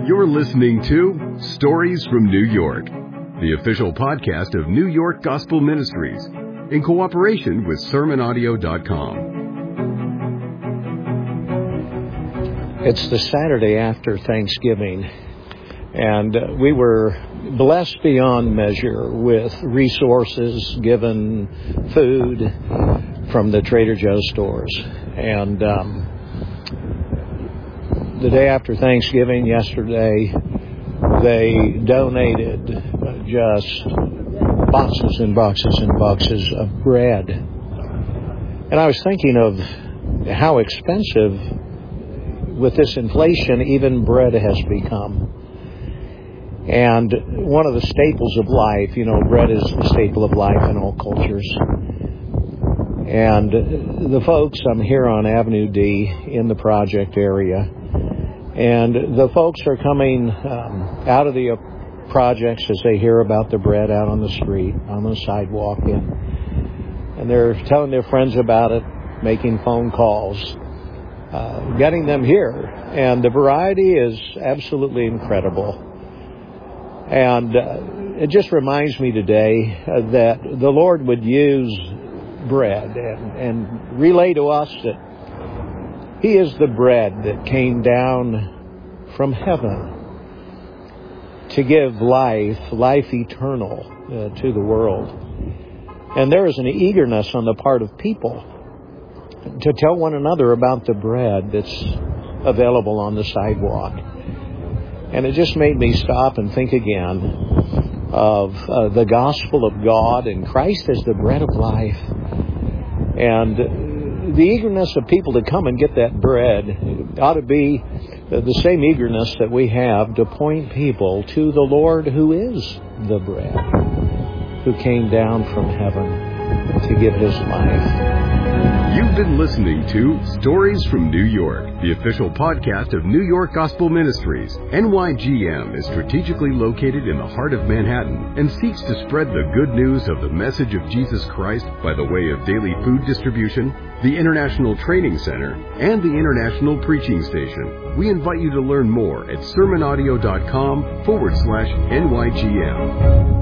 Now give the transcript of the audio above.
You're listening to Stories from New York, the official podcast of New York Gospel Ministries, in cooperation with SermonAudio.com. It's the Saturday after Thanksgiving, and we were blessed beyond measure with resources, given food from the Trader Joe's stores. And the day after Thanksgiving, yesterday, they donated just boxes and boxes and boxes of bread. And I was thinking of how expensive, with this inflation, even bread has become. And one of the staples of life, bread is the staple of life in all cultures. And the folks, I'm here on Avenue D in the project area, and the folks are coming out of the projects as they hear about the bread out on the street, on the sidewalk, and they're telling their friends about it, making phone calls, getting them here. And the variety is absolutely incredible. And it just reminds me today that the Lord would use bread and relay to us that He is the bread that came down from heaven to give life eternal to the world. And there is an eagerness on the part of people to tell one another about the bread that's available on the sidewalk. And it just made me stop and think again of the gospel of God and Christ as the bread of life. And the eagerness of people to come and get that bread ought to be the same eagerness that we have to point people to the Lord who is the bread, who came down from heaven to give His life. You've been listening to Stories from New York, the official podcast of New York Gospel Ministries. NYGM is strategically located in the heart of Manhattan and seeks to spread the good news of the message of Jesus Christ by the way of daily food distribution, the International Training Center, and the International Preaching Station. We invite you to learn more at SermonAudio.com/NYGM.